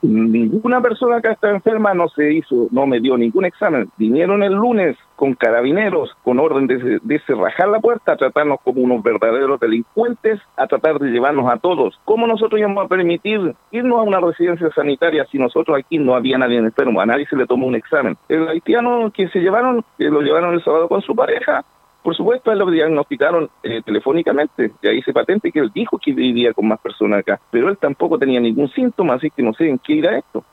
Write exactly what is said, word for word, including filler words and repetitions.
Ninguna persona que está enferma no se hizo, no me dio ningún examen. Vinieron el lunes con carabineros, con orden de, de cerrajar la puerta, a tratarnos como unos verdaderos delincuentes, a tratar de llevarnos a todos. ¿Cómo nosotros íbamos a permitir irnos a una residencia sanitaria si nosotros aquí no había nadie enfermo? A nadie se le tomó un examen. El haitiano que se llevaron, que lo llevaron el sábado con su pareja, por supuesto, a él lo diagnosticaron eh, telefónicamente, y ahí se patente que él dijo que vivía con más personas acá, pero él tampoco tenía ningún síntoma, así que no sé en qué irá esto.